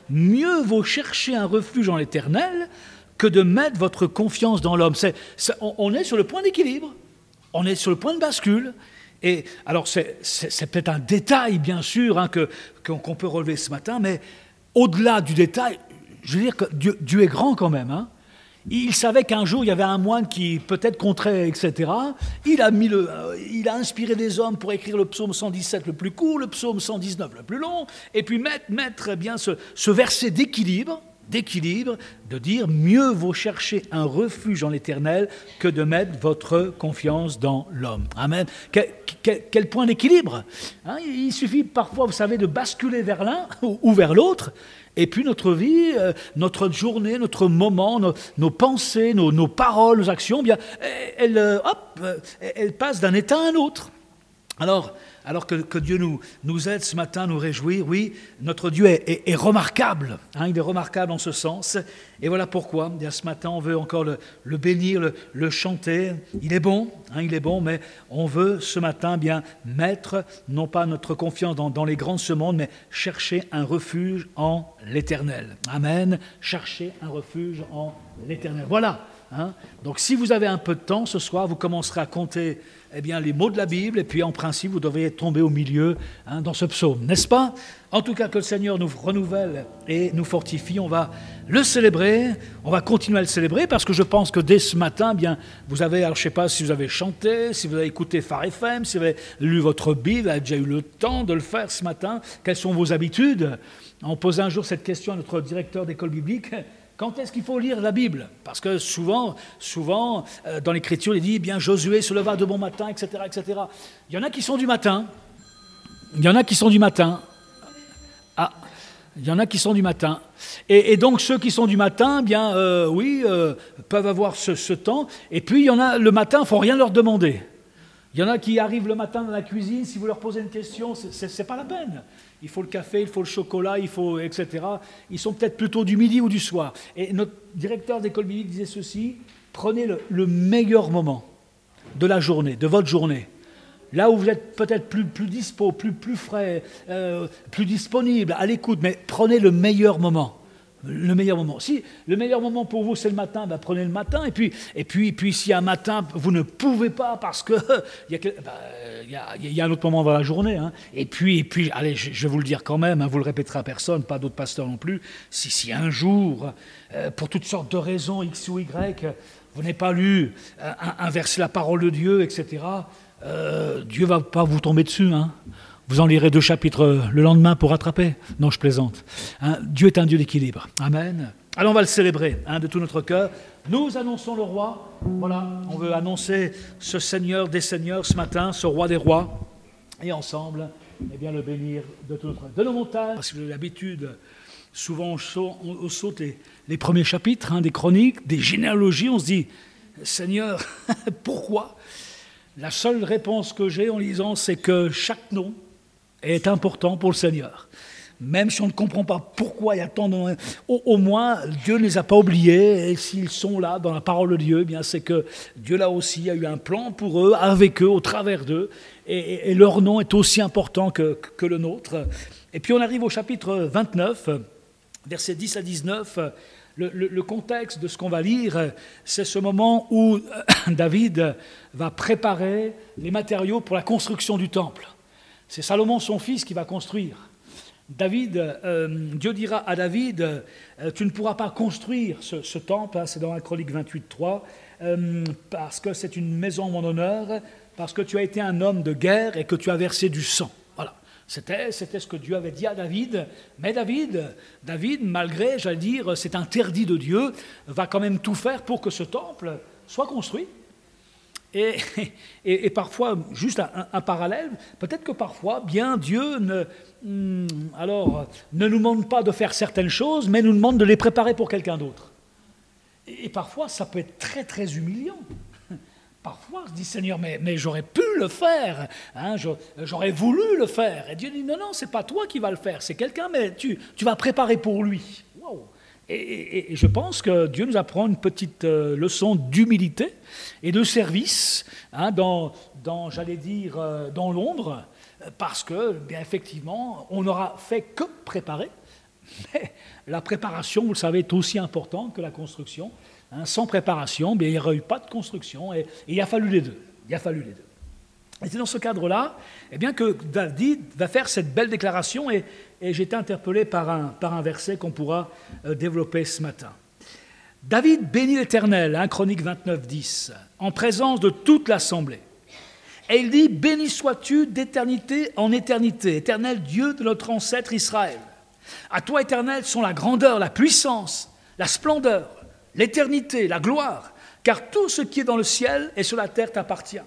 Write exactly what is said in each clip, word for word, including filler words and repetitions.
mieux vaut chercher un refuge en l'Éternel que de mettre votre confiance dans l'homme. C'est, c'est, on, on est sur le point d'équilibre, on est sur le point de bascule. Et alors, c'est, c'est, c'est peut-être un détail, bien sûr, hein, que, qu'on peut relever ce matin, mais au-delà du détail, je veux dire que Dieu, Dieu est grand quand même. Hein. Il savait qu'un jour, il y avait un moine qui peut-être compterait, et cetera. Il a, mis le, euh, il a inspiré des hommes pour écrire le psaume cent dix-sept le plus court, le psaume cent dix-neuf le plus long, et puis mettre, mettre eh bien, ce, ce verset d'équilibre, d'équilibre, de dire « Mieux vaut chercher un refuge en l'Éternel que de mettre votre confiance dans l'homme. » Amen. Quel, quel, quel point d'équilibre, hein. Il suffit parfois, vous savez, de basculer vers l'un ou, ou vers l'autre, et puis notre vie, euh, notre journée, notre moment, nos, nos pensées, nos, nos paroles, nos actions, bien, elles, elles, hop, elles passent d'un état à un autre. Alors, alors que, que Dieu nous, nous aide ce matin à nous réjouir, oui, notre Dieu est, est, est remarquable, hein, il est remarquable en ce sens. Et voilà pourquoi, bien, ce matin, on veut encore le, le bénir, le, le chanter. Il est bon, hein, il est bon, mais on veut ce matin bien mettre, non pas notre confiance dans, dans les grands de ce monde, mais chercher un refuge en l'Éternel. Amen, chercher un refuge en l'Éternel. Voilà. Hein? Donc si vous avez un peu de temps ce soir, vous commencerez à compter eh bien, les mots de la Bible, et puis en principe vous devriez tomber au milieu, hein, dans ce psaume, n'est-ce pas? En tout cas, que le Seigneur nous renouvelle et nous fortifie. On va le célébrer, on va continuer à le célébrer, parce que je pense que dès ce matin, bien, vous avez, alors je ne sais pas si vous avez chanté, si vous avez écouté Phare F M, si vous avez lu votre Bible, vous avez déjà eu le temps de le faire ce matin. Quelles sont vos habitudes? On posait un jour cette question à notre directeur d'école biblique. Quand est-ce qu'il faut lire la Bible? Parce que souvent, souvent euh, dans l'Écriture, il dit, eh bien, Josué se leva de bon matin, et cetera, et cetera. Il y en a qui sont du matin. Il y en a qui sont du matin. Ah, il y en a qui sont du matin. Et, et donc, ceux qui sont du matin, eh bien, euh, oui, euh, peuvent avoir ce, ce temps. Et puis, il y en a, le matin, il ne faut rien leur demander. Il y en a qui arrivent le matin dans la cuisine, si vous leur posez une question, ce n'est pas la peine. Il faut le café, il faut le chocolat, il faut, et cetera. Ils sont peut-être plutôt du midi ou du soir. Et notre directeur d'école biblique disait ceci, prenez le, le meilleur moment de la journée, de votre journée. Là où vous êtes peut-être plus, plus dispo, plus, plus frais, euh, plus disponible, à l'écoute, mais prenez le meilleur moment. Le meilleur moment. Si le meilleur moment pour vous, c'est le matin, ben prenez le matin. Et puis, et puis, puis si un matin, vous ne pouvez pas parce qu'il y, ben, y, a, y a un autre moment dans la journée. Hein. Et puis, et puis, allez, je, je vais vous le dire quand même, hein, vous ne le répéterez à personne, pas d'autres pasteurs non plus. Si, si un jour, euh, pour toutes sortes de raisons, X ou Y, vous n'avez pas lu euh, un, un verset, la parole de Dieu, et cetera, euh, Dieu ne va pas vous tomber dessus, hein. Vous en lirez deux chapitres le lendemain pour rattraper. Non, je plaisante. Hein, Dieu est un Dieu d'équilibre. Amen. Alors on va le célébrer, hein, de tout notre cœur. Nous annonçons le roi. Voilà, on veut annoncer ce Seigneur des Seigneurs ce matin, ce roi des rois. Et ensemble, eh bien, le bénir de tout notre... De nos montagnes. Parce que j'ai l'habitude, souvent on saute, on saute les, les premiers chapitres, hein, des chroniques, des généalogies. On se dit, Seigneur, pourquoi? La seule réponse que j'ai en lisant, c'est que chaque nom est important pour le Seigneur. Même si on ne comprend pas pourquoi il y a tant de... Au, au moins, Dieu ne les a pas oubliés, et s'ils sont là dans la parole de Dieu, eh bien c'est que Dieu là aussi a eu un plan pour eux, avec eux, au travers d'eux, et, et, et leur nom est aussi important que, que le nôtre. Et puis on arrive au chapitre vingt-neuf, versets dix à dix-neuf. Le, le, le contexte de ce qu'on va lire, c'est ce moment où David va préparer les matériaux pour la construction du temple. C'est Salomon, son fils, qui va construire. David, euh, Dieu dira à David, euh, tu ne pourras pas construire ce, ce temple, hein, c'est dans la Chronique vingt-huit, trois, euh, parce que c'est une maison en mon honneur, parce que tu as été un homme de guerre et que tu as versé du sang. Voilà, c'était, c'était ce que Dieu avait dit à David. Mais David, David, malgré, j'allais dire, cet interdit de Dieu, va quand même tout faire pour que ce temple soit construit. Et, et, et parfois, juste un, un parallèle, peut-être que parfois, bien Dieu ne, hum, alors, ne nous demande pas de faire certaines choses, mais nous demande de les préparer pour quelqu'un d'autre. Et, et parfois, ça peut être très, très humiliant. Parfois, on se dit, Seigneur, mais, mais j'aurais pu le faire, hein, j'aurais voulu le faire. Et Dieu dit, non, non, c'est pas toi qui vas le faire, c'est quelqu'un, mais tu, tu vas préparer pour lui. Wow. Et, et, et je pense que Dieu nous apprend une petite euh, leçon d'humilité et de service, hein, dans, dans, j'allais dire, euh, dans l'ombre, parce que, bien effectivement, on n'aura fait que préparer, Mais la préparation, vous le savez, est aussi importante que la construction. Hein, sans préparation, bien, il n'y aurait eu pas de construction, et, et il a fallu les deux. Il a fallu les deux. Et c'est dans ce cadre-là eh bien, que David va faire cette belle déclaration, et, et j'ai été interpellé par un, par un verset qu'on pourra euh, développer ce matin. David bénit l'Éternel, hein, Chronique vingt-neuf, dix, en présence de toute l'assemblée. Et il dit, « Béni sois-tu d'éternité en éternité, Éternel Dieu de notre ancêtre Israël. À toi, Éternel, sont la grandeur, la puissance, la splendeur, l'éternité, la gloire, car tout ce qui est dans le ciel et sur la terre t'appartient.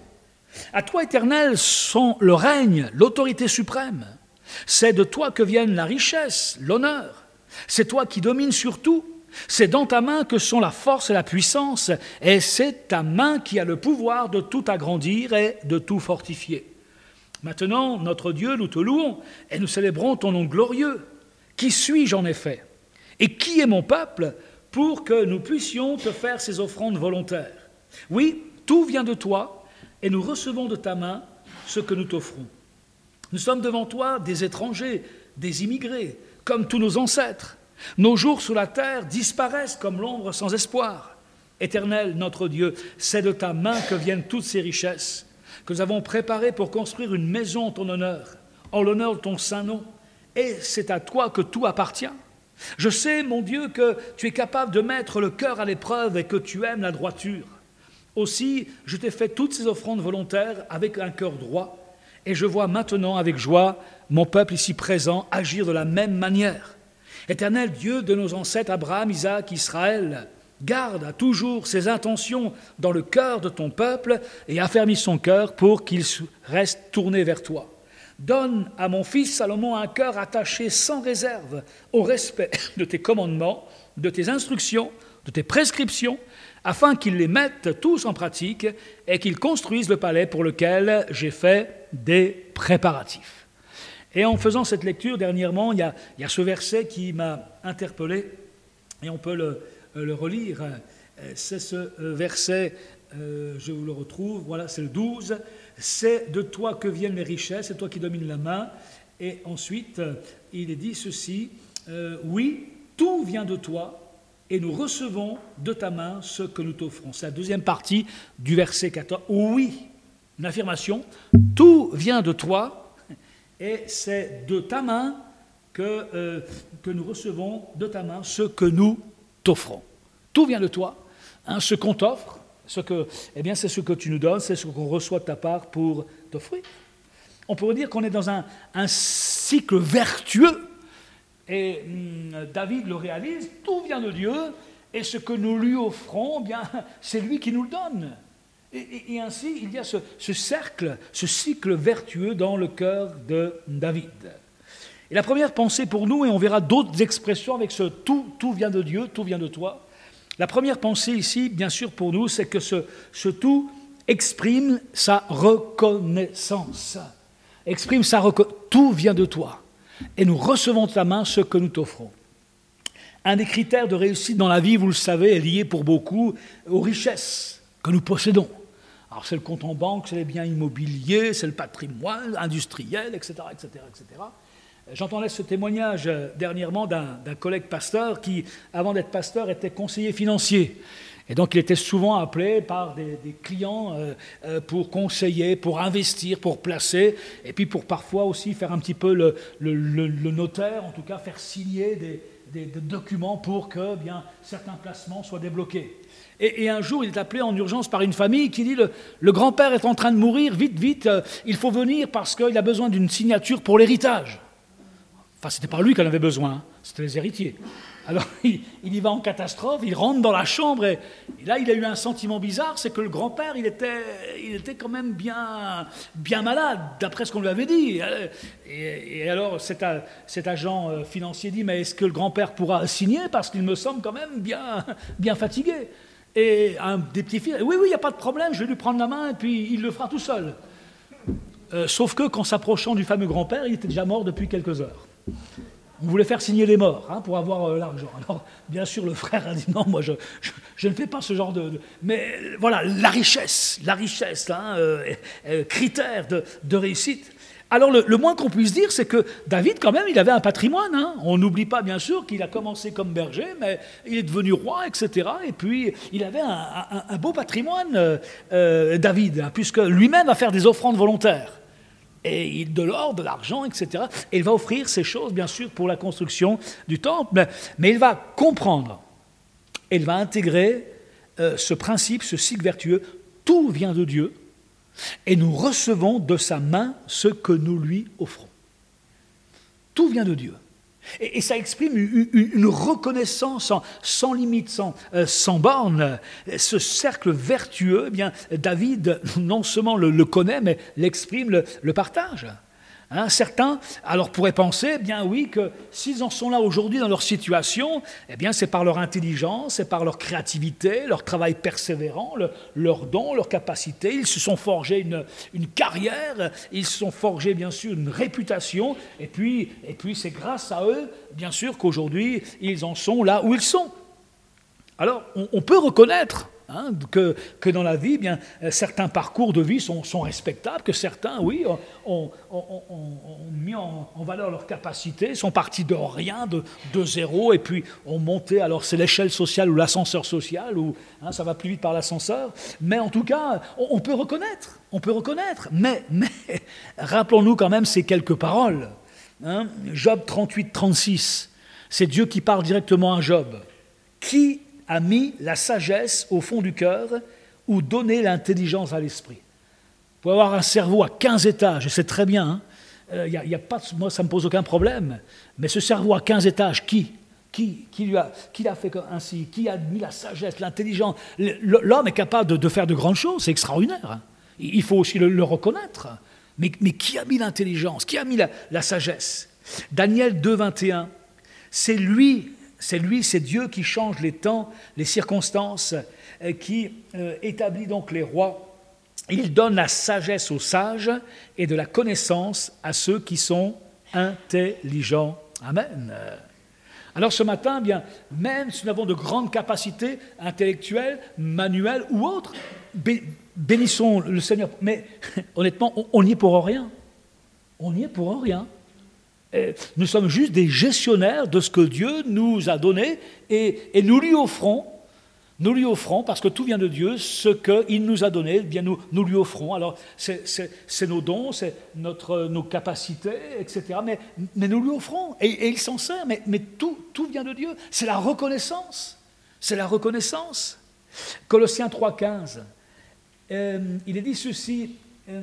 À toi, Éternel, sont le règne, l'autorité suprême. C'est de toi que viennent la richesse, l'honneur. C'est toi qui domines sur tout. C'est dans ta main que sont la force et la puissance, et c'est ta main qui a le pouvoir de tout agrandir et de tout fortifier. Maintenant, notre Dieu, nous te louons, et nous célébrons ton nom glorieux. Qui suis-je en effet? Et qui est mon peuple pour que nous puissions te faire ces offrandes volontaires? Oui, tout vient de toi, et nous recevons de ta main ce que nous t'offrons. Nous sommes devant toi des étrangers, des immigrés, comme tous nos ancêtres. Nos jours sur la terre disparaissent comme l'ombre sans espoir. Éternel, notre Dieu, c'est de ta main que viennent toutes ces richesses que nous avons préparées pour construire une maison en ton honneur, en l'honneur de ton saint nom. Et c'est à toi que tout appartient. Je sais, mon Dieu, que tu es capable de mettre le cœur à l'épreuve et que tu aimes la droiture. Aussi, je t'ai fait toutes ces offrandes volontaires avec un cœur droit, et je vois maintenant avec joie mon peuple ici présent agir de la même manière. Éternel Dieu de nos ancêtres Abraham, Isaac, Israël, garde à toujours ses intentions dans le cœur de ton peuple et affermis son cœur pour qu'il reste tourné vers toi. Donne à mon fils Salomon un cœur attaché sans réserve au respect de tes commandements, de tes instructions, de tes prescriptions, afin qu'il les mette tous en pratique et qu'il construise le palais pour lequel j'ai fait des préparatifs. Et en faisant cette lecture, dernièrement, il y a, il y a ce verset qui m'a interpellé, et on peut le, le relire. C'est ce verset, euh, je vous le retrouve, voilà, c'est le douze. « C'est de toi que viennent les richesses, c'est toi qui domines la main. » Et ensuite, il est dit ceci, euh, « Oui, tout vient de toi, et nous recevons de ta main ce que nous t'offrons. » C'est la deuxième partie du verset quatorze. « Oui, une affirmation, tout vient de toi, et c'est de ta main que, euh, que nous recevons de ta main ce que nous t'offrons. » Tout vient de toi, hein, ce qu'on t'offre, ce que, eh bien, c'est ce que tu nous donnes, c'est ce qu'on reçoit de ta part pour t'offrir. On pourrait dire qu'on est dans un, un cycle vertueux, et hum, David le réalise, tout vient de Dieu, et ce que nous lui offrons, eh bien, c'est lui qui nous le donne. Et, et, et ainsi, il y a ce, ce cercle, ce cycle vertueux dans le cœur de David. Et la première pensée pour nous, et on verra d'autres expressions avec ce tout, tout vient de Dieu, tout vient de toi. La première pensée ici, bien sûr pour nous, c'est que ce, ce tout exprime sa reconnaissance. Exprime sa reconnaissance. Tout vient de toi. Et nous recevons de ta main ce que nous t'offrons. Un des critères de réussite dans la vie, vous le savez, est lié pour beaucoup aux richesses que nous possédons. Alors c'est le compte en banque, c'est les biens immobiliers, c'est le patrimoine industriel, et cetera, et cetera, et cetera. J'entendais ce témoignage dernièrement d'un, d'un collègue pasteur qui, avant d'être pasteur, était conseiller financier. Et donc il était souvent appelé par des, des clients euh, euh, pour conseiller, pour investir, pour placer, et puis pour parfois aussi faire un petit peu le, le, le, le notaire, en tout cas faire signer des, des, des documents pour que bien, certains placements soient débloqués. Et, et un jour, il est appelé en urgence par une famille qui dit le, « Le grand-père est en train de mourir, vite, vite, euh, il faut venir parce qu'il a besoin d'une signature pour l'héritage. » Enfin, ce n'était pas lui qui en avait besoin, hein, c'était les héritiers. Alors, il, il y va en catastrophe, il rentre dans la chambre, et, et là, il a eu un sentiment bizarre, c'est que le grand-père, il était, il était quand même bien, bien malade, d'après ce qu'on lui avait dit. Et, et alors, cet, cet agent financier dit, mais est-ce que le grand-père pourra signer, parce qu'il me semble quand même bien, bien fatigué. Et un des petits-fils, oui, oui, il n'y a pas de problème, je vais lui prendre la main, et puis il le fera tout seul. Euh, sauf que, qu'en s'approchant du fameux grand-père, il était déjà mort depuis quelques heures. On voulait faire signer les morts hein, pour avoir euh, l'argent. Alors, bien sûr, le frère a dit non, moi, je, je, je ne fais pas ce genre de... de... Mais voilà, la richesse, la richesse, hein, euh, euh, critère de, de réussite. Alors le, le moins qu'on puisse dire, c'est que David, quand même, il avait un patrimoine. Hein. On n'oublie pas, bien sûr, qu'il a commencé comme berger, mais il est devenu roi, et cetera. Et puis, il avait un, un, un beau patrimoine, euh, euh, David, hein, puisque lui-même va faire des offrandes volontaires. Et il, de l'or, de l'argent, et cetera. Et il va offrir ces choses, bien sûr, pour la construction du temple. Mais, mais il va comprendre, et il va intégrer euh, ce principe, ce cycle vertueux. Tout vient de Dieu. Et nous recevons de sa main ce que nous lui offrons. Tout vient de Dieu. Et, et ça exprime une, une, une reconnaissance sans, sans limite, sans, euh, sans borne. Ce cercle vertueux, eh bien, David non seulement le, le connaît, mais l'exprime, le, le partage. Hein, certains, alors, pourraient penser, eh bien oui, que s'ils en sont là aujourd'hui dans leur situation, eh bien, c'est par leur intelligence, c'est par leur créativité, leur travail persévérant, le, leur don, leur capacité. Ils se sont forgés une, une carrière, ils se sont forgés, bien sûr, une réputation, et puis, et puis c'est grâce à eux, bien sûr, qu'aujourd'hui, ils en sont là où ils sont. Alors, on, on peut reconnaître Hein, que, que dans la vie, eh bien, certains parcours de vie sont, sont respectables, que certains, oui, ont, ont, ont, ont mis en, en valeur leurs capacités, sont partis de rien, de, de zéro, et puis ont monté, alors c'est l'échelle sociale ou l'ascenseur social, ou hein, ça va plus vite par l'ascenseur, mais en tout cas, on, on peut reconnaître, on peut reconnaître, mais, mais rappelons-nous quand même ces quelques paroles. Hein, Job trente-huit trente-six, c'est Dieu qui parle directement à Job. Qui a mis la sagesse au fond du cœur ou donné l'intelligence à l'esprit. Vous pouvez avoir un cerveau à quinze étages, et c'est très bien, hein. euh, y a, y a pas de, moi ça ne me pose aucun problème, mais ce cerveau à quinze étages, qui qui, qui, lui a, qui l'a fait ainsi? Qui a mis la sagesse, l'intelligence? L'homme est capable de, de faire de grandes choses, c'est extraordinaire. Hein. Il faut aussi le, le reconnaître. Mais, mais qui a mis l'intelligence? Qui a mis la, la sagesse? Daniel deux vingt et un, c'est lui C'est lui, c'est Dieu qui change les temps, les circonstances, euh, qui euh, établit donc les rois. Il donne la sagesse aux sages et de la connaissance à ceux qui sont intelligents. Amen. Alors ce matin, eh bien, même si nous avons de grandes capacités intellectuelles, manuelles ou autres, bénissons le Seigneur. Mais honnêtement, on n'y est pour rien. On n'y est pour rien. Nous sommes juste des gestionnaires de ce que Dieu nous a donné et, et nous lui offrons, nous lui offrons, parce que tout vient de Dieu, ce qu'il nous a donné, eh bien nous, nous lui offrons. Alors c'est, c'est, c'est nos dons, c'est notre, nos capacités, et cetera. Mais, mais nous lui offrons et, et il s'en sert, mais, mais tout, tout vient de Dieu. C'est la reconnaissance, c'est la reconnaissance. Colossiens trois quinze, euh, il est dit ceci... Euh,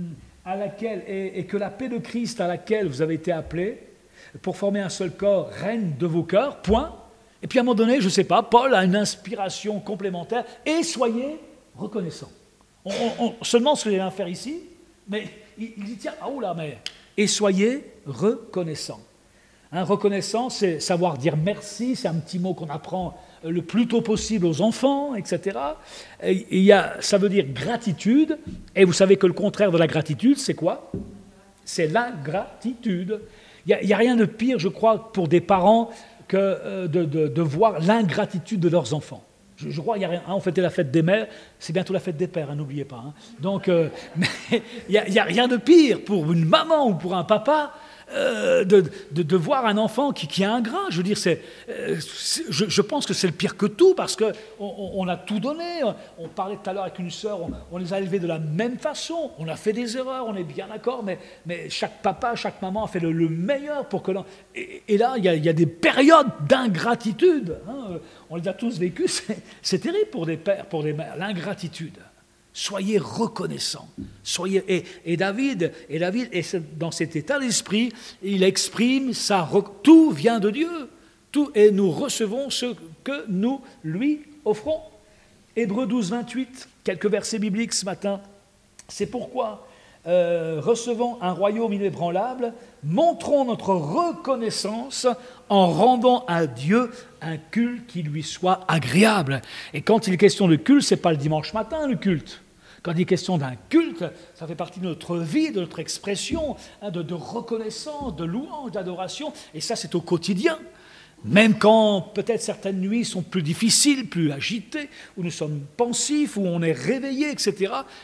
à laquelle, et, et que la paix de Christ à laquelle vous avez été appelés, pour former un seul corps, règne de vos cœurs, point. Et puis à un moment donné, je ne sais pas, Paul a une inspiration complémentaire, et soyez reconnaissants. On, on, on se demande ce qu'il vient faire ici, mais il, il dit, tiens, ah oula, mais, et soyez reconnaissants. Hein, reconnaissant, c'est savoir dire merci, c'est un petit mot qu'on apprend le plus tôt possible aux enfants, et cetera. Et il y a, ça veut dire gratitude, et vous savez que le contraire de la gratitude, c'est quoi? C'est l'ingratitude. Il n'y a, a rien de pire, je crois, pour des parents que euh, de, de, de voir l'ingratitude de leurs enfants. Je, je crois qu'il y a rien. Hein, on fêtait la fête des mères, c'est bientôt la fête des pères, hein, n'oubliez pas. Hein. Donc, euh, mais il n'y a, a rien de pire pour une maman ou pour un papa Euh, de, de, de voir un enfant qui, qui est ingrat. Je veux dire, c'est, euh, c'est, je, je pense que c'est le pire que tout, parce qu'on on, on a tout donné. On parlait tout à l'heure avec une sœur, on, on les a élevés de la même façon. On a fait des erreurs, on est bien d'accord, mais, mais chaque papa, chaque maman a fait le, le meilleur pour que l'on... Et, et là, il y, a, il y a des périodes d'ingratitude. Hein. On les a tous vécues. C'est, c'est terrible pour des pères, pour des mères, l'ingratitude. Soyez reconnaissants. Soyez, et, et David, et David est dans cet état d'esprit, il exprime ça. Tout vient de Dieu. Tout, et nous recevons ce que nous lui offrons. Hébreux douze, vingt-huit, quelques versets bibliques ce matin. C'est pourquoi, euh, recevant un royaume inébranlable, montrons notre reconnaissance en rendant à Dieu un culte qui lui soit agréable. Et quand il est question de culte, ce n'est pas le dimanche matin le culte. Quand il est question d'un culte, ça fait partie de notre vie, de notre expression, hein, de, de reconnaissance, de louange, d'adoration, et ça c'est au quotidien. Même quand peut-être certaines nuits sont plus difficiles, plus agitées, où nous sommes pensifs, où on est réveillé, et cetera.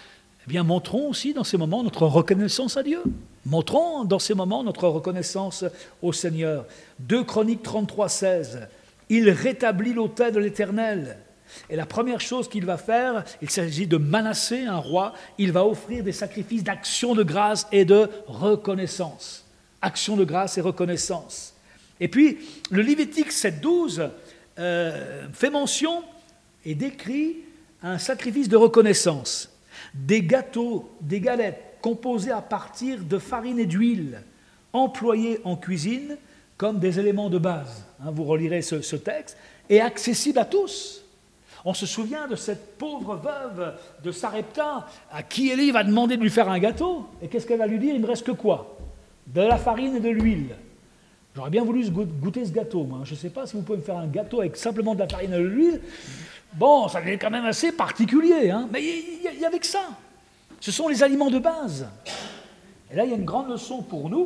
Eh bien, montrons aussi dans ces moments notre reconnaissance à Dieu. Montrons dans ces moments notre reconnaissance au Seigneur. deux Chroniques trente-trois, seize. Il rétablit l'autel de l'Éternel. Et la première chose qu'il va faire, il s'agit de Manassé, un roi. Il va offrir des sacrifices d'action de grâce et de reconnaissance. Action de grâce et reconnaissance. Et puis, le Lévitique sept, douze euh, fait mention et décrit un sacrifice de reconnaissance. Des gâteaux, des galettes composées à partir de farine et d'huile, employés en cuisine comme des éléments de base. Hein, vous relirez ce, ce texte, et accessible à tous. On se souvient de cette pauvre veuve de Sarepta à qui Élie va demander de lui faire un gâteau. Et qu'est-ce qu'elle va lui dire? Il ne me reste que quoi? De la farine et de l'huile. J'aurais bien voulu goûter ce gâteau, moi. Je ne sais pas si vous pouvez me faire un gâteau avec simplement de la farine et de l'huile. Bon, ça devient quand même assez particulier, hein, mais il n'y avait que ça. Ce sont les aliments de base. Et là, il y a une grande leçon pour nous.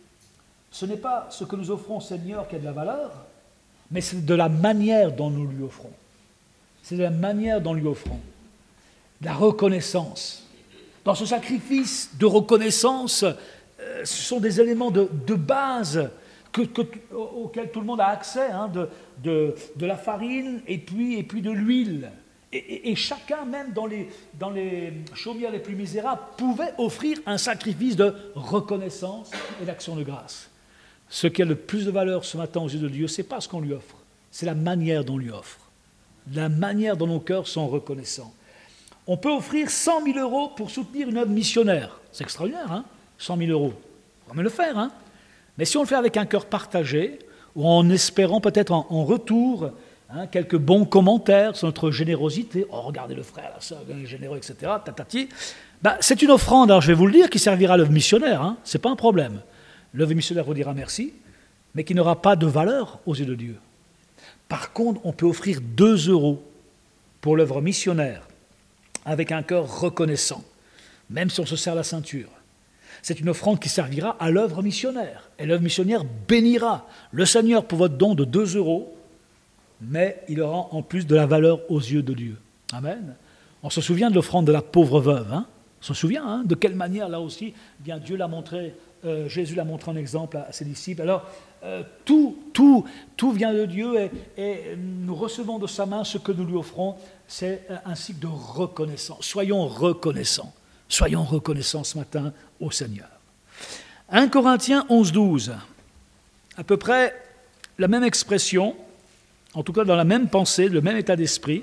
Ce n'est pas ce que nous offrons au Seigneur qui a de la valeur, mais c'est de la manière dont nous lui offrons. C'est de la manière dont nous lui offrons. De la reconnaissance. Dans ce sacrifice de reconnaissance, euh, ce sont des éléments de, de base que, que, auxquels tout le monde a accès, hein, de, de, de la farine et puis, et puis de l'huile. Et, et, et chacun, même dans les, dans les chaumières les plus misérables, pouvait offrir un sacrifice de reconnaissance et d'action de grâce. Ce qui a le plus de valeur ce matin aux yeux de Dieu, ce n'est pas ce qu'on lui offre, c'est la manière dont on lui offre. La manière dont nos cœurs sont reconnaissants. On peut offrir cent mille euros pour soutenir une œuvre missionnaire. C'est extraordinaire, hein, cent mille euros. On va le faire, hein. Mais si on le fait avec un cœur partagé, ou en espérant peut-être en, en retour hein, quelques bons commentaires sur notre générosité, oh regardez le frère, la sœur, il est généreux, et cetera, tatati, bah, c'est une offrande, alors je vais vous le dire, qui servira à l'œuvre missionnaire, hein, ce n'est pas un problème. L'œuvre missionnaire vous dira merci, mais qui n'aura pas de valeur aux yeux de Dieu. Par contre, on peut offrir deux euros pour l'œuvre missionnaire, avec un cœur reconnaissant, même si on se serre la ceinture. C'est une offrande qui servira à l'œuvre missionnaire. Et l'œuvre missionnaire bénira le Seigneur pour votre don de deux euros, mais il aura en plus de la valeur aux yeux de Dieu. Amen. On se souvient de l'offrande de la pauvre veuve. Hein, on se souvient hein, de quelle manière, là aussi, bien Dieu l'a montré, euh, Jésus l'a montré en exemple à, à ses disciples. Alors, euh, tout, tout, tout vient de Dieu et, et nous recevons de sa main ce que nous lui offrons. C'est un cycle de reconnaissance. Soyons reconnaissants. Soyons reconnaissants ce matin au Seigneur. un Corinthiens onze, douze, à peu près la même expression, en tout cas dans la même pensée, le même état d'esprit.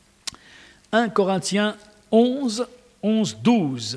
un Corinthiens onze, onze, douze.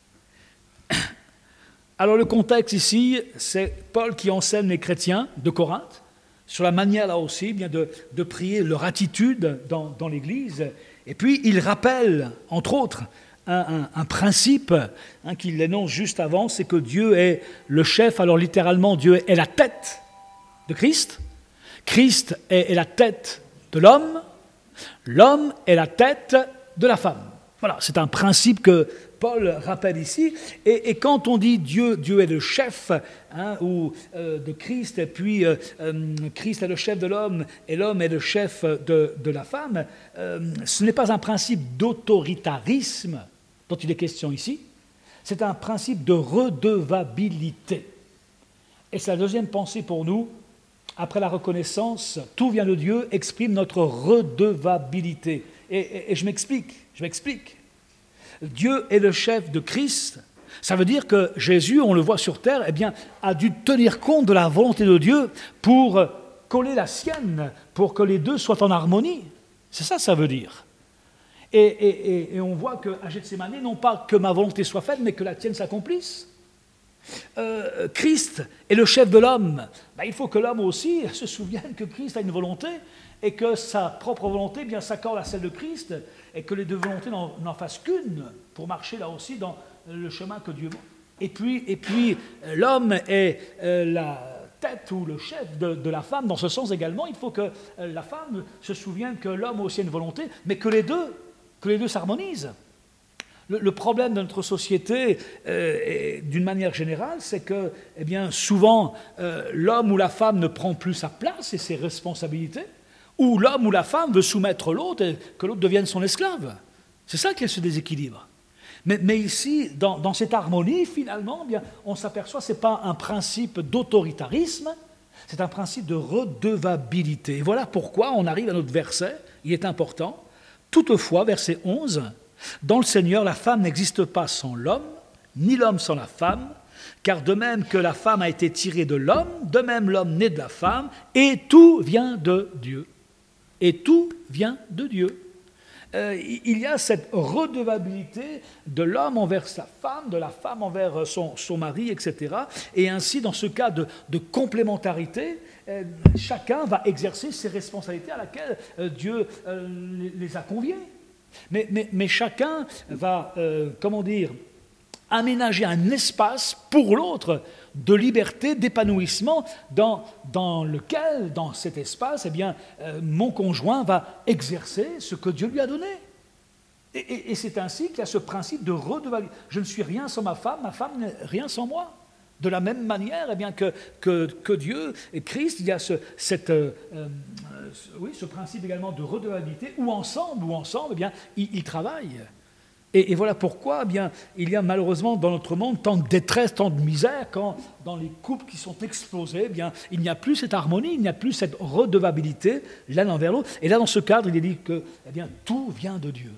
Alors le contexte ici, c'est Paul qui enseigne les chrétiens de Corinthe, sur la manière là aussi bien de, de prier leur attitude dans, dans l'Église. Et puis il rappelle, entre autres, Un, un, un principe hein, qu'il énonce juste avant, c'est que Dieu est le chef, alors littéralement Dieu est la tête de Christ, Christ est, est la tête de l'homme, l'homme est la tête de la femme. Voilà, c'est un principe que Paul rappelle ici, et, et quand on dit Dieu, Dieu est le chef hein, ou, euh, de Christ, et puis euh, euh, Christ est le chef de l'homme, et l'homme est le chef de, de la femme, euh, ce n'est pas un principe d'autoritarisme dont il est question ici, c'est un principe de redevabilité. Et c'est la deuxième pensée pour nous, après la reconnaissance, tout vient de Dieu, exprime notre redevabilité. Et, et, et je m'explique, je m'explique. Dieu est le chef de Christ, ça veut dire que Jésus, on le voit sur terre, eh bien, a dû tenir compte de la volonté de Dieu pour coller la sienne, pour que les deux soient en harmonie. C'est ça, ça veut dire. Et, et, et on voit qu'à Gethsémani, non pas que ma volonté soit faite, mais que la tienne s'accomplisse. Euh, Christ est le chef de l'homme. Ben, il faut que l'homme aussi se souvienne que Christ a une volonté et que sa propre volonté bien s'accorde à celle de Christ et que les deux volontés n'en, n'en fassent qu'une pour marcher là aussi dans le chemin que Dieu montre. Et puis, et puis l'homme est euh, la tête ou le chef de, de la femme. Dans ce sens également, il faut que euh, la femme se souvienne que l'homme aussi a une volonté, mais que les deux que les deux s'harmonisent. Le, le problème de notre société, euh, et, d'une manière générale, c'est que, eh bien, souvent, euh, l'homme ou la femme ne prend plus sa place et ses responsabilités, ou l'homme ou la femme veut soumettre l'autre et que l'autre devienne son esclave. C'est ça qui est ce déséquilibre. Mais, mais ici, dans, dans cette harmonie, finalement, eh bien, on s'aperçoit que ce n'est pas un principe d'autoritarisme, c'est un principe de redevabilité. Et voilà pourquoi on arrive à notre verset, il est important. Toutefois, verset onze, « Dans le Seigneur, la femme n'existe pas sans l'homme, ni l'homme sans la femme, car de même que la femme a été tirée de l'homme, de même l'homme naît de la femme, et tout vient de Dieu. » Et tout vient de Dieu. Euh, il y a cette redevabilité de l'homme envers sa femme, de la femme envers son, son mari, et cetera. Et ainsi, dans ce cas de, de complémentarité, euh, chacun va exercer ses responsabilités à laquelle euh, Dieu euh, les a conviées. Mais, mais, mais chacun va, euh, comment dire, aménager un espace pour l'autre de liberté, d'épanouissement, dans, dans lequel, dans cet espace, eh bien, euh, mon conjoint va exercer ce que Dieu lui a donné. Et, et, et c'est ainsi qu'il y a ce principe de redevabilité. Je ne suis rien sans ma femme, ma femme n'est rien sans moi. De la même manière, eh bien, que, que, que Dieu et Christ, il y a ce, cette, euh, euh, oui, ce principe également de redevabilité, où ensemble, où ensemble, eh bien, ils, ils travaillent. Et, et voilà pourquoi eh bien, il y a malheureusement dans notre monde tant de détresse, tant de misère, quand dans les couples qui sont explosés, eh bien, il n'y a plus cette harmonie, il n'y a plus cette redevabilité l'un envers l'autre. Et là, dans ce cadre, il est dit que eh bien, tout vient de Dieu.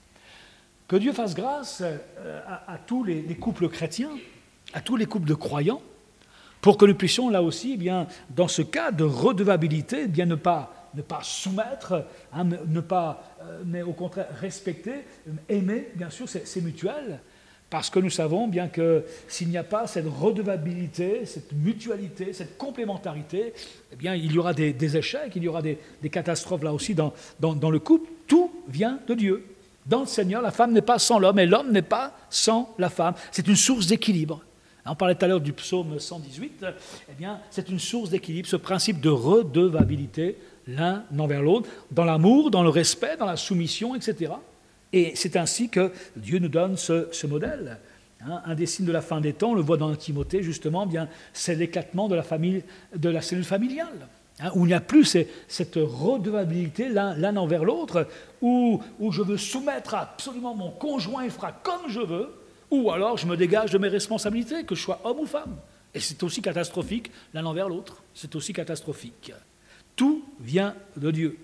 Que Dieu fasse grâce à, à tous les, les couples chrétiens, à tous les couples de croyants, pour que nous puissions là aussi, eh bien, dans ce cas de redevabilité, eh bien, ne pas ne pas soumettre, hein, ne pas, euh, mais au contraire respecter, aimer, bien sûr, c'est, c'est mutuel, parce que nous savons bien que s'il n'y a pas cette redevabilité, cette mutualité, cette complémentarité, eh bien, il y aura des, des échecs, il y aura des, des catastrophes là aussi dans, dans, dans le couple. Tout vient de Dieu. Dans le Seigneur, la femme n'est pas sans l'homme et l'homme n'est pas sans la femme. C'est une source d'équilibre. On parlait tout à l'heure du psaume cent dix-huit, eh bien, c'est une source d'équilibre, ce principe de redevabilité l'un envers l'autre, dans l'amour, dans le respect, dans la soumission, et cetera. Et c'est ainsi que Dieu nous donne ce, ce modèle. Hein, un des signes de la fin des temps, on le voit dans Timothée, justement, eh bien, c'est l'éclatement de la, famille, de la cellule familiale, hein, où il n'y a plus ces, cette redevabilité l'un, l'un envers l'autre, où, où je veux soumettre absolument mon conjoint, il fera comme je veux, ou alors je me dégage de mes responsabilités, que je sois homme ou femme. Et c'est aussi catastrophique l'un envers l'autre. C'est aussi catastrophique. Tout vient de Dieu.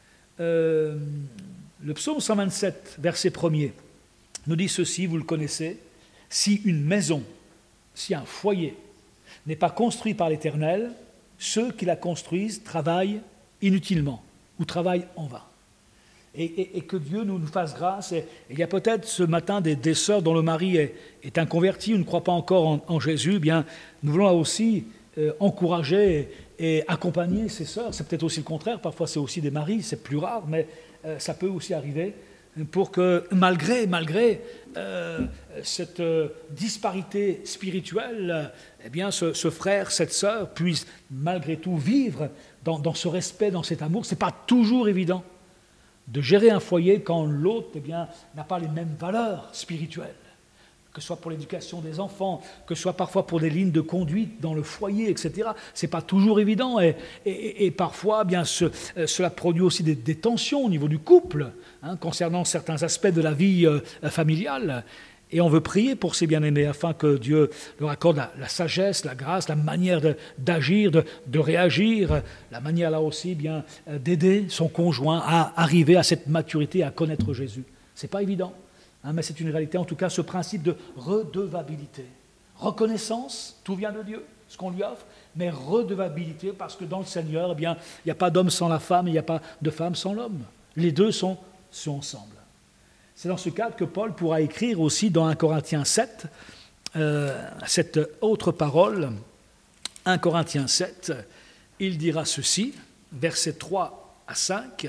Euh, le psaume cent vingt-sept, verset premier, nous dit ceci, vous le connaissez, « Si une maison, si un foyer n'est pas construit par l'Éternel, ceux qui la construisent travaillent inutilement ou travaillent en vain. » Et, et, et que Dieu nous, nous fasse grâce. Et, et il y a peut-être ce matin des, des sœurs dont le mari est, est inconverti ou ne croit pas encore en, en Jésus. Eh bien, nous voulons aussi euh, encourager et, et accompagner ces sœurs. C'est peut-être aussi le contraire. Parfois, c'est aussi des maris. C'est plus rare, mais euh, ça peut aussi arriver. Pour que, malgré, malgré euh, cette euh, disparité spirituelle, eh bien, ce, ce frère, cette sœur puisse malgré tout vivre dans, dans ce respect, dans cet amour. Ce n'est pas toujours évident de gérer un foyer quand l'autre eh bien, n'a pas les mêmes valeurs spirituelles, que ce soit pour l'éducation des enfants, que ce soit parfois pour des lignes de conduite dans le foyer, et cetera. Ce n'est pas toujours évident et, et, et parfois eh bien, ce, euh, cela produit aussi des, des tensions au niveau du couple, hein, concernant certains aspects de la vie euh, familiale. Et on veut prier pour ces bien-aimés afin que Dieu leur accorde la, la sagesse, la grâce, la manière de, d'agir, de, de réagir, la manière là aussi bien d'aider son conjoint à arriver à cette maturité, à connaître Jésus. Ce n'est pas évident, hein, mais c'est une réalité. En tout cas, ce principe de redevabilité. Reconnaissance, tout vient de Dieu, ce qu'on lui offre, mais redevabilité parce que dans le Seigneur, eh bien, il n'y a pas d'homme sans la femme, il n'y a pas de femme sans l'homme. Les deux sont, sont ensemble. C'est dans ce cadre que Paul pourra écrire aussi dans un Corinthiens sept, euh, cette autre parole, un Corinthiens sept, il dira ceci, versets trois à cinq,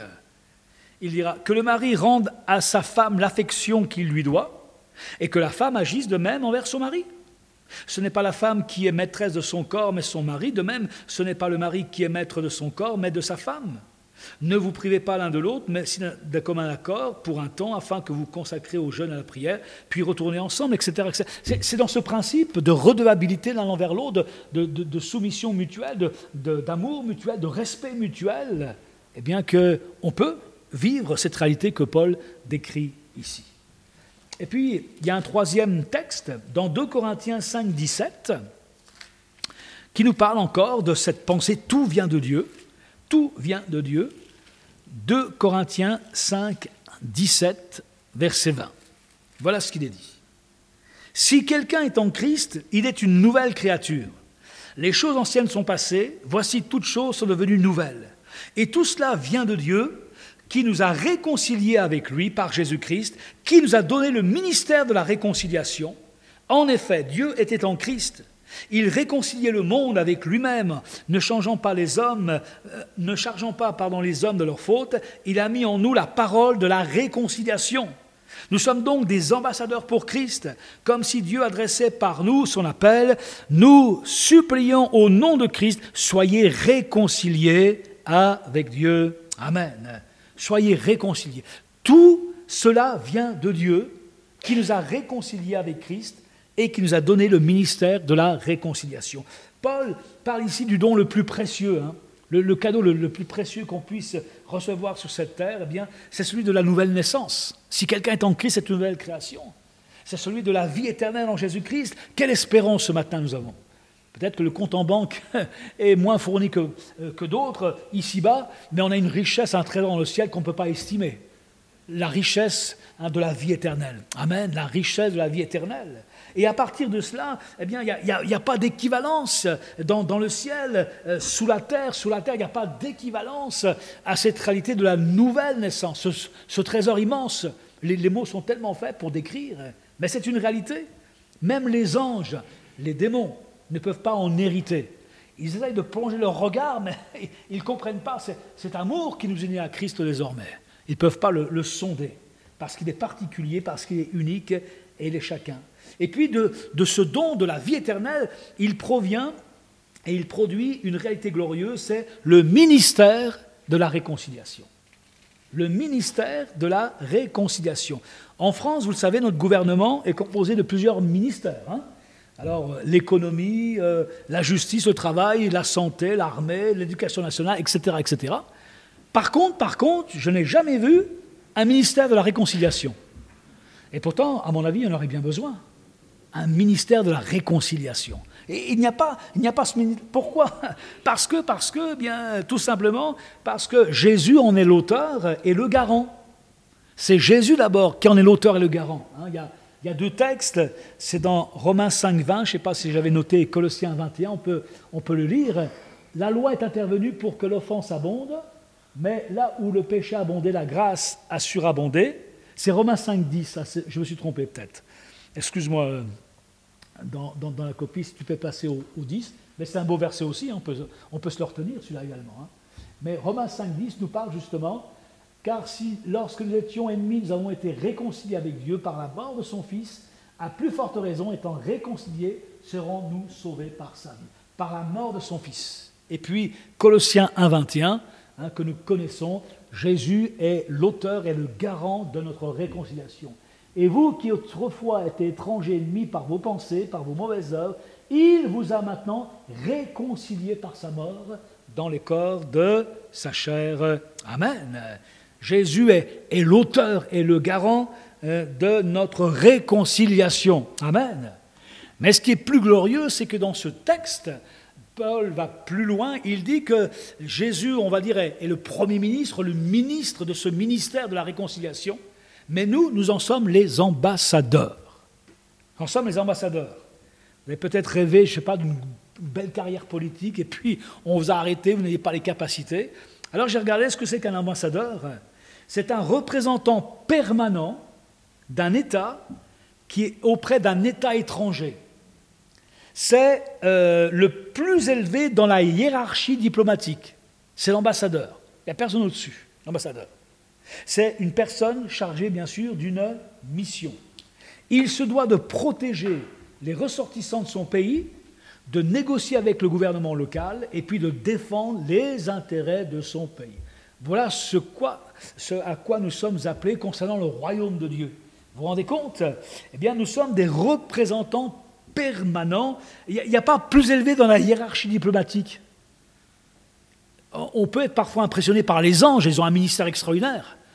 il dira « Que le mari rende à sa femme l'affection qu'il lui doit, et que la femme agisse de même envers son mari. Ce n'est pas la femme qui est maîtresse de son corps, mais son mari. De même, ce n'est pas le mari qui est maître de son corps, mais de sa femme. Ne vous privez pas l'un de l'autre, mais de commun accord pour un temps, afin que vous consacrez au jeûne à la prière, puis retournez ensemble, et cetera et cetera. C'est, c'est dans ce principe de redevabilité l'un envers l'autre, de, de, de soumission mutuelle, de, de, d'amour mutuel, de respect mutuel, eh bien qu'on peut vivre cette réalité que Paul décrit ici. Et puis, il y a un troisième texte, dans deux Corinthiens cinq, dix-sept, qui nous parle encore de cette pensée, tout vient de Dieu, tout vient de Dieu. deux Corinthiens cinq, dix-sept, verset vingt. Voilà ce qu'il est dit. Si quelqu'un est en Christ, il est une nouvelle créature. Les choses anciennes sont passées, voici toutes choses sont devenues nouvelles. Et tout cela vient de Dieu, qui nous a réconciliés avec lui par Jésus-Christ, qui nous a donné le ministère de la réconciliation. En effet, Dieu était en Christ. Il réconciliait le monde avec lui-même, ne changeant pas les hommes, euh, ne chargeant pas, pardon, les hommes de leurs fautes. Il a mis en nous la parole de la réconciliation. Nous sommes donc des ambassadeurs pour Christ, comme si Dieu adressait par nous son appel. Nous supplions au nom de Christ, soyez réconciliés avec Dieu. Amen. Soyez réconciliés. Tout cela vient de Dieu, qui nous a réconciliés avec Christ et qui nous a donné le ministère de la réconciliation. Paul parle ici du don le plus précieux, hein, le, le cadeau le, le plus précieux qu'on puisse recevoir sur cette terre, eh bien, c'est celui de la nouvelle naissance. Si quelqu'un est en Christ, c'est une nouvelle création. C'est celui de la vie éternelle en Jésus-Christ. Quelle espérance ce matin nous avons. Peut-être que le compte en banque est moins fourni que, que d'autres ici-bas, mais on a une richesse, un trésor dans le ciel qu'on ne peut pas estimer. La richesse hein, de la vie éternelle. Amen, la richesse de la vie éternelle. Et à partir de cela, eh bien, il n'y a, a, a pas d'équivalence dans, dans le ciel, euh, sous la terre, sous la terre, il n'y a pas d'équivalence à cette réalité de la nouvelle naissance, ce, ce trésor immense. Les, les mots sont tellement faits pour décrire, mais c'est une réalité. Même les anges, les démons, ne peuvent pas en hériter. Ils essayent de plonger leur regard, mais ils ne comprennent pas c'est, cet amour qui nous unit à Christ désormais. Ils ne peuvent pas le, le sonder, parce qu'il est particulier, parce qu'il est unique, et il est chacun. Et puis de, de ce don de la vie éternelle, il provient et il produit une réalité glorieuse, c'est le ministère de la réconciliation. Le ministère de la réconciliation. En France, vous le savez, notre gouvernement est composé de plusieurs ministères, hein. Alors, l'économie, euh, la justice, le travail, la santé, l'armée, l'éducation nationale, et cetera, et cetera. Par contre, par contre, je n'ai jamais vu un ministère de la réconciliation. Et pourtant, à mon avis, il y en aurait bien besoin. Un ministère de la réconciliation. Et il n'y a pas, il n'y a pas ce ministère. Pourquoi ? Parce que, parce que, bien, tout simplement, parce que Jésus en est l'auteur et le garant. C'est Jésus d'abord qui en est l'auteur et le garant. Hein, il y a, Il y a deux textes, c'est dans Romains cinq, vingt, je ne sais pas si j'avais noté Colossiens vingt et un, on peut, on peut le lire. La loi est intervenue pour que l'offense abonde, mais là où le péché a abondé, la grâce a surabondé. C'est Romains cinq, dix, je me suis trompé peut-être. Excuse-moi, dans, dans, dans la copie, si tu peux passer au, au dix, mais c'est un beau verset aussi, hein, on, peut, on peut se le retenir celui-là également. Hein. Mais Romains cinq, dix nous parle justement... Car si, lorsque nous étions ennemis, nous avons été réconciliés avec Dieu par la mort de son Fils, à plus forte raison, étant réconciliés, serons-nous sauvés par sa vie, par la mort de son Fils. Et puis, Colossiens un, vingt et un, hein, que nous connaissons, Jésus est l'auteur et le garant de notre réconciliation. Et vous qui autrefois étiez étrangers, ennemis par vos pensées, par vos mauvaises œuvres, il vous a maintenant réconciliés par sa mort dans les corps de sa chair. Amen. Jésus est, est l'auteur et le garant euh, de notre réconciliation. Amen. Mais ce qui est plus glorieux, c'est que dans ce texte, Paul va plus loin. Il dit que Jésus, on va dire, est, est le premier ministre, le ministre de ce ministère de la réconciliation. Mais nous, nous en sommes les ambassadeurs. Nous en sommes les ambassadeurs. Vous avez peut-être rêvé, je ne sais pas, d'une belle carrière politique, et puis on vous a arrêté, vous n'avez pas les capacités. Alors j'ai regardé ce que c'est qu'un ambassadeur. C'est un représentant permanent d'un État qui est auprès d'un État étranger. C'est euh, le plus élevé dans la hiérarchie diplomatique. C'est l'ambassadeur. Il n'y a personne au-dessus, l'ambassadeur. C'est une personne chargée, bien sûr, d'une mission. Il se doit de protéger les ressortissants de son pays, de négocier avec le gouvernement local et puis de défendre les intérêts de son pays. Voilà ce, quoi, ce à quoi nous sommes appelés concernant le royaume de Dieu. Vous vous rendez compte ? Eh bien, nous sommes des représentants permanents. Il n'y a, a pas plus élevé dans la hiérarchie diplomatique. On peut être parfois impressionné par les anges, ils ont un ministère extraordinaire.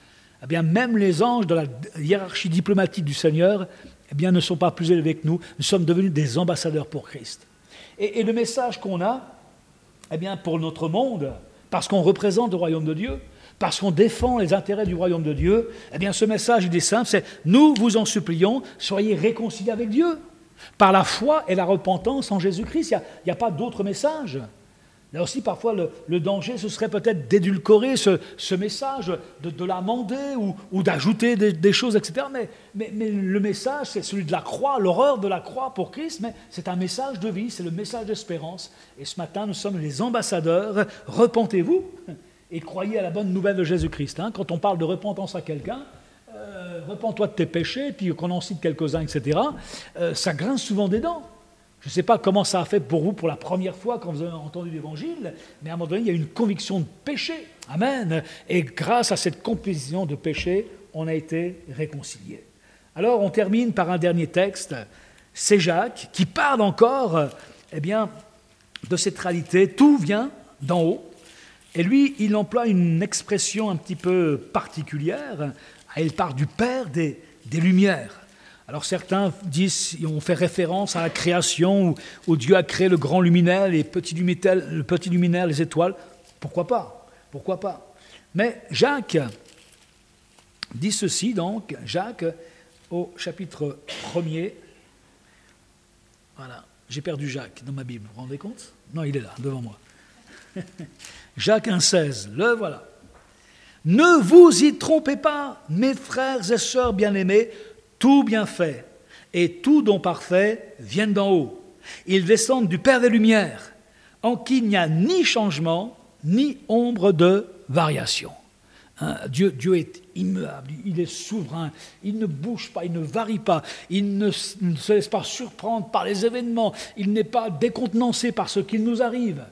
eh bien, même les anges de la hiérarchie diplomatique du Seigneur, eh bien, ne sont pas plus élevés que nous. Nous sommes devenus des ambassadeurs pour Christ. Et, et le message qu'on a, eh bien, pour notre monde, parce qu'on représente le royaume de Dieu, parce qu'on défend les intérêts du royaume de Dieu, eh bien, ce message, il est simple, c'est « Nous vous en supplions, soyez réconciliés avec Dieu, par la foi et la repentance en Jésus-Christ. » Il n'y a, a pas d'autre message. Là aussi, parfois, le, le danger, ce serait peut-être d'édulcorer ce, ce message, de, de l'amender ou, ou d'ajouter des, des choses, et cetera. Mais, mais, mais le message, c'est celui de la croix, l'horreur de la croix pour Christ, mais c'est un message de vie, c'est le message d'espérance. Et ce matin, nous sommes les ambassadeurs. Repentez-vous et croyez à la bonne nouvelle de Jésus-Christ. Hein. Quand on parle de repentance à quelqu'un, euh, repens-toi de tes péchés, puis qu'on en cite quelques-uns, et cetera, euh, ça grince souvent des dents. Je ne sais pas comment ça a fait pour vous pour la première fois quand vous avez entendu l'Évangile, mais à un moment donné, il y a une conviction de péché. Amen. Et grâce à cette conviction de péché, on a été réconciliés. Alors, on termine par un dernier texte. C'est Jacques qui parle encore eh bien, de cette réalité. Tout vient d'en haut. Et lui, il emploie une expression un petit peu particulière. Il parle du Père des, des Lumières. Alors certains disent, on fait référence à la création où, où Dieu a créé le grand luminaire, les petits luminaires, le petit luminaire, les étoiles. Pourquoi pas? Pourquoi pas? Mais Jacques dit ceci donc, Jacques au chapitre premier. Voilà, j'ai perdu Jacques dans ma Bible, vous vous rendez compte? Non, il est là, devant moi. Jacques un seize, le voilà. Ne vous y trompez pas, mes frères et sœurs bien-aimés, tout bienfait et tout don parfait viennent d'en haut. Ils descendent du Père des Lumières, en qui il n'y a ni changement, ni ombre de variation. Hein, Dieu, Dieu est immuable, il est souverain, il ne bouge pas, il ne varie pas, il ne, ne se laisse pas surprendre par les événements, il n'est pas décontenancé par ce qui nous arrive.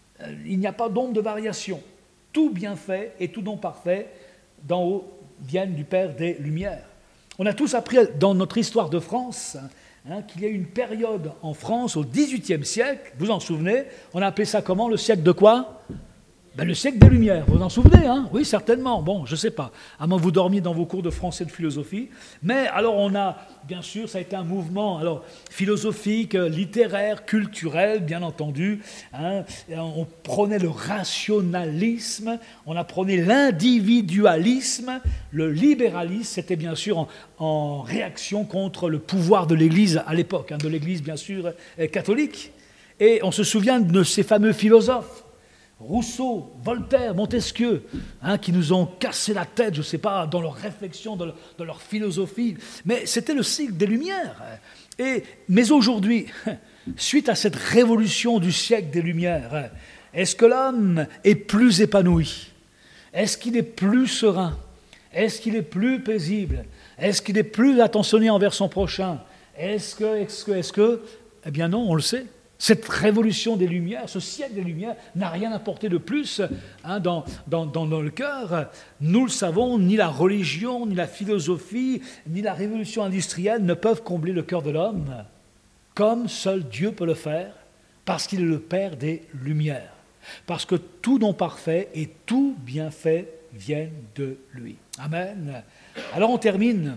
Il n'y a pas d'ombre de variation. Tout bienfait et tout don parfait d'en haut viennent du Père des Lumières. On a tous appris dans notre histoire de France hein, qu'il y a eu une période en France au dix-huitième siècle, vous en souvenez, on a appelé ça comment, le siècle de quoi? Ben, le siècle des Lumières, vous en souvenez, hein? Oui, certainement, bon, je ne sais pas, à moins que vous dormiez dans vos cours de français et de philosophie, mais alors on a, bien sûr, ça a été un mouvement alors, philosophique, littéraire, culturel, bien entendu, hein, on prenait le rationalisme, on apprenait l'individualisme, le libéralisme, c'était bien sûr en, en réaction contre le pouvoir de l'Église à l'époque, hein, de l'Église bien sûr catholique, et on se souvient de ces fameux philosophes, Rousseau, Voltaire, Montesquieu, hein, qui nous ont cassé la tête, je ne sais pas, dans leurs réflexions, dans leur, dans leur philosophie. Mais c'était le siècle des Lumières. Et, mais aujourd'hui, suite à cette révolution du siècle des Lumières, est-ce que l'homme est plus épanoui? Est-ce qu'il est plus serein? Est-ce qu'il est plus paisible? Est-ce qu'il est plus attentionné envers son prochain? Est-ce que, est-ce que, est-ce que... Eh bien non, on le sait. Cette révolution des Lumières, ce siècle des Lumières, n'a rien apporté de plus hein, dans, dans, dans, dans le cœur. Nous le savons, ni la religion, ni la philosophie, ni la révolution industrielle ne peuvent combler le cœur de l'homme, comme seul Dieu peut le faire, parce qu'il est le Père des Lumières. Parce que tout don parfait et tout bienfait viennent de lui. Amen. Alors on termine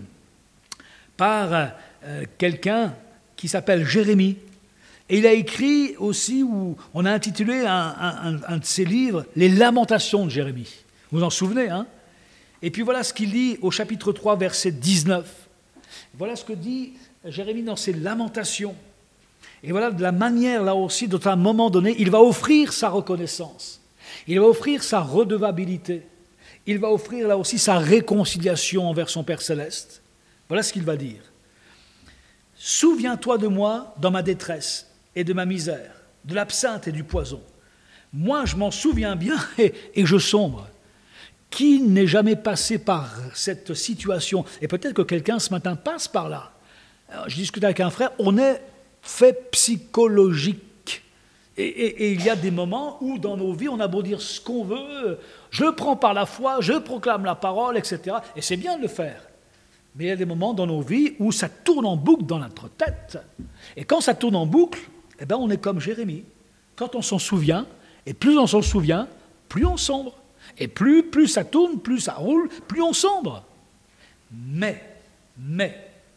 par euh, quelqu'un qui s'appelle Jérémie. Et il a écrit aussi, où on a intitulé un, un, un de ses livres, « Les lamentations de Jérémie ». Vous vous en souvenez, hein? Et puis voilà ce qu'il dit au chapitre trois, verset dix-neuf. Voilà ce que dit Jérémie dans ses lamentations. Et voilà de la manière, là aussi, dont à un moment donné, il va offrir sa reconnaissance. Il va offrir sa redevabilité. Il va offrir, là aussi, sa réconciliation envers son Père céleste. Voilà ce qu'il va dire. « Souviens-toi de moi dans ma détresse et de ma misère, de l'absinthe et du poison. Moi, je m'en souviens bien et, et je sombre. Qui n'est jamais passé par cette situation? Et peut-être que quelqu'un ce matin passe par là. Alors, je discute avec un frère, on est fait psychologique. Et, et, et il y a des moments où dans nos vies, on a beau dire ce qu'on veut, je le prends par la foi, je proclame la parole, et cetera. Et c'est bien de le faire. Mais il y a des moments dans nos vies où ça tourne en boucle dans notre tête. Et quand ça tourne en boucle, eh ben on est comme Jérémie. Quand on s'en souvient, et plus on s'en souvient, plus on sombre. Et plus, plus ça tourne, plus ça roule, plus on sombre. Mais, mais,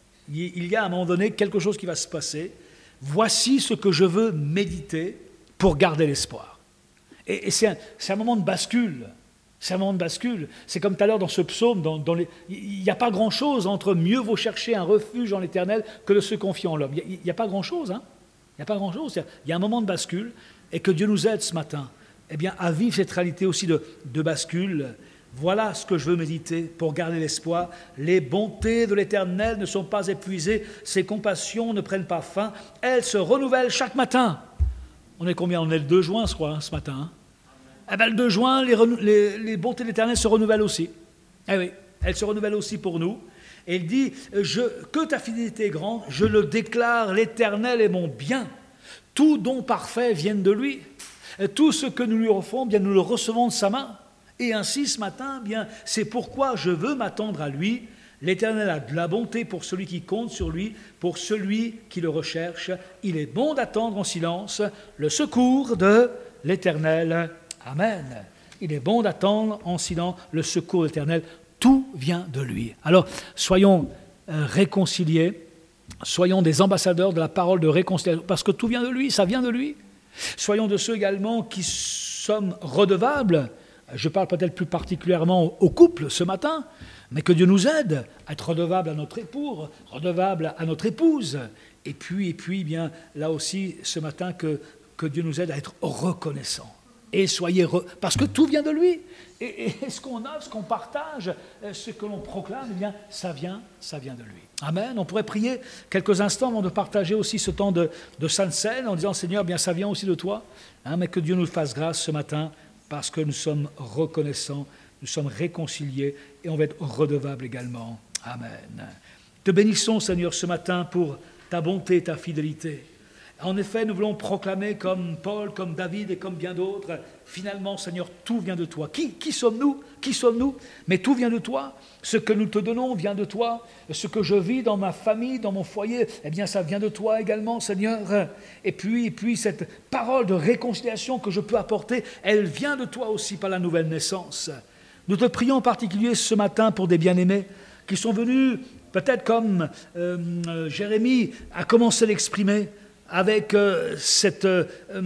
il y a à un moment donné quelque chose qui va se passer. Voici ce que je veux méditer pour garder l'espoir. Et, et c'est, un, c'est un moment de bascule. C'est un moment de bascule. C'est comme tout à l'heure dans ce psaume, dans, dans les, il n'y a pas grand-chose entre mieux vaut chercher un refuge en l'Éternel que de se confier en l'homme. Il n'y a, a pas grand-chose. Hein. Il n'y a pas grand-chose. Il y a un moment de bascule et que Dieu nous aide ce matin eh bien, à vivre cette réalité aussi de, de bascule. Voilà ce que je veux méditer pour garder l'espoir. Les bontés de l'Éternel ne sont pas épuisées, ses compassions ne prennent pas fin, elles se renouvellent chaque matin. On est combien ? On est le deux juin, je crois, hein, ce matin. Hein. Eh bien, le deux juin, les, les, les bontés de l'Éternel se renouvellent aussi. Eh oui, elles se renouvellent aussi pour nous. Et il dit, je, que ta fidélité est grande, je le déclare, l'Éternel est mon bien. Tout don parfait vient de lui. Tout ce que nous lui offrons, bien nous le recevons de sa main. Et ainsi, ce matin, bien, c'est pourquoi je veux m'attendre à lui. L'Éternel a de la bonté pour celui qui compte sur lui, pour celui qui le recherche. Il est bon d'attendre en silence le secours de l'Éternel. Amen. Il est bon d'attendre en silence le secours de l'Éternel. Tout vient de lui. Alors, soyons euh, réconciliés, soyons des ambassadeurs de la parole de réconciliation, parce que tout vient de lui, ça vient de lui. Soyons de ceux également qui sommes redevables. Je parle peut-être plus particulièrement au couple ce matin, mais que Dieu nous aide à être redevable à notre époux, redevable à notre épouse. Et puis, et puis bien, là aussi, ce matin, que, que Dieu nous aide à être reconnaissants. Et soyez re... Parce que tout vient de lui. Et, et ce qu'on a, ce qu'on partage, ce que l'on proclame, eh bien, ça vient, ça vient de lui. Amen. On pourrait prier quelques instants avant de partager aussi ce temps de, de Sainte Seine en disant, Seigneur, bien, ça vient aussi de toi. Hein, mais que Dieu nous fasse grâce ce matin parce que nous sommes reconnaissants, nous sommes réconciliés et on va être redevables également. Amen. Te bénissons, Seigneur, ce matin pour ta bonté et ta fidélité. En effet, nous voulons proclamer comme Paul, comme David et comme bien d'autres, finalement, Seigneur, tout vient de toi. Qui, qui sommes-nous ? Qui sommes-nous ? Mais tout vient de toi. Ce que nous te donnons vient de toi. Ce que je vis dans ma famille, dans mon foyer, eh bien, ça vient de toi également, Seigneur. Et puis, et puis cette parole de réconciliation que je peux apporter, elle vient de toi aussi par la nouvelle naissance. Nous te prions en particulier ce matin pour des bien-aimés qui sont venus, peut-être comme euh, euh, Jérémie a commencé à l'exprimer, avec euh, cette, euh,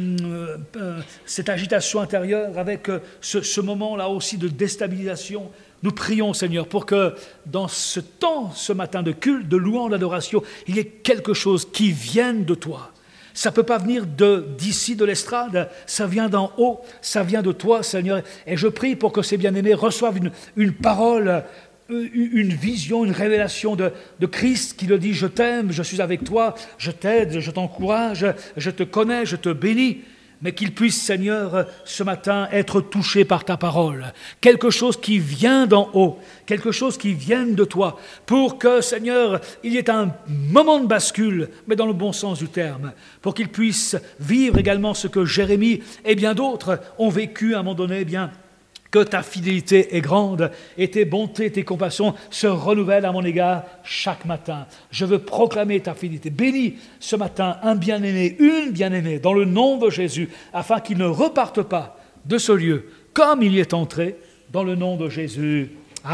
euh, cette agitation intérieure, avec euh, ce, ce moment-là aussi de déstabilisation. Nous prions, Seigneur, pour que dans ce temps, ce matin de culte, de louange, d'adoration, il y ait quelque chose qui vienne de toi. Ça ne peut pas venir de, d'ici, de l'estrade, ça vient d'en haut, ça vient de toi, Seigneur. Et je prie pour que ces bien-aimés reçoivent une, une parole, une vision, une révélation de, de Christ qui le dit « Je t'aime, je suis avec toi, je t'aide, je t'encourage, je te connais, je te bénis ». Mais qu'ils puissent, Seigneur, ce matin, être touchés par ta parole. Quelque chose qui vient d'en haut, quelque chose qui vienne de toi, pour que, Seigneur, il y ait un moment de bascule, mais dans le bon sens du terme, pour qu'ils puissent vivre également ce que Jérémie et bien d'autres ont vécu à un moment donné, bien, que ta fidélité est grande et tes bontés, tes compassions se renouvellent à mon égard chaque matin. Je veux proclamer ta fidélité. Bénis ce matin un bien-aimé, une bien-aimée, dans le nom de Jésus, afin qu'il ne reparte pas de ce lieu comme il y est entré, dans le nom de Jésus.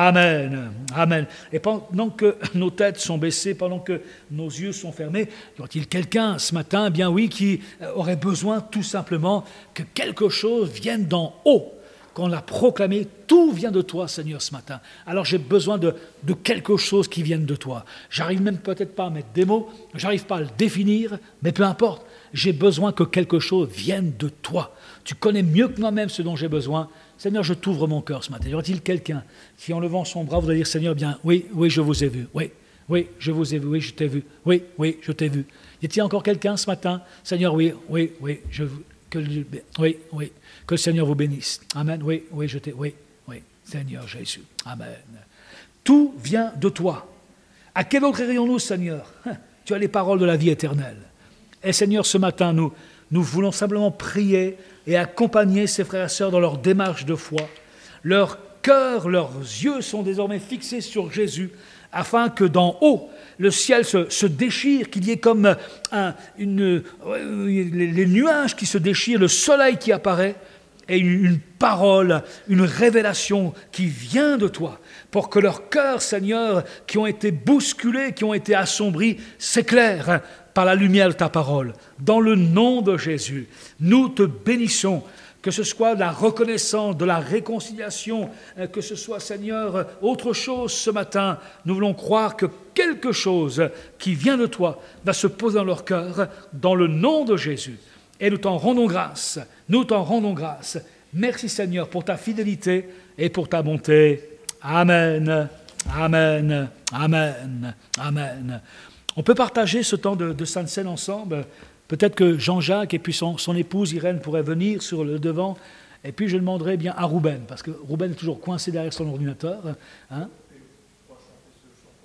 Amen. Amen. Et pendant que nos têtes sont baissées, pendant que nos yeux sont fermés, y a-t-il quelqu'un ce matin, bien oui, qui aurait besoin tout simplement que quelque chose vienne d'en haut, qu'on l'a proclamé, tout vient de toi, Seigneur, ce matin. Alors j'ai besoin de, de quelque chose qui vienne de toi. J'arrive même peut-être pas à mettre des mots, j'arrive pas à le définir, mais peu importe. J'ai besoin que quelque chose vienne de toi. Tu connais mieux que moi-même ce dont j'ai besoin. Seigneur, je t'ouvre mon cœur ce matin. Y aura-t-il quelqu'un qui, en levant son bras, voudrait dire, Seigneur, bien, oui, oui, je vous ai vu, oui, oui, je vous ai vu, oui, je t'ai vu, oui, oui, je t'ai vu. Y a-t-il encore quelqu'un ce matin? Seigneur, oui, oui, oui, je que le, oui, oui, que le Seigneur vous bénisse. Amen, oui, oui, je t'ai, oui, oui, Seigneur Jésus, Amen. Tout vient de toi. À quel autre irions-nous, Seigneur? Tu as les paroles de la vie éternelle. Et Seigneur, ce matin, nous, nous voulons simplement prier et accompagner ces frères et sœurs dans leur démarche de foi. Leur cœur, leurs yeux sont désormais fixés sur Jésus, afin que d'en haut, le ciel se, se déchire, qu'il y ait comme un, une, les, les nuages qui se déchirent, le soleil qui apparaît, et une, une parole, une révélation qui vient de toi, pour que leurs cœurs, Seigneur, qui ont été bousculés, qui ont été assombris, s'éclairent par la lumière de ta parole. Dans le nom de Jésus, nous te bénissons, que ce soit de la reconnaissance, de la réconciliation, que ce soit, Seigneur, autre chose ce matin. Nous voulons croire que quelque chose qui vient de toi va se poser dans leur cœur, dans le nom de Jésus. Et nous t'en rendons grâce, nous t'en rendons grâce. Merci Seigneur pour ta fidélité et pour ta bonté. Amen, amen, amen, amen. On peut partager ce temps de, de Sainte Seine ensemble. Peut-être que Jean-Jacques et puis son, son épouse Irène pourraient venir sur le devant. Et puis je demanderai bien à Rouben, parce que Rouben est toujours coincé derrière son ordinateur. Hein.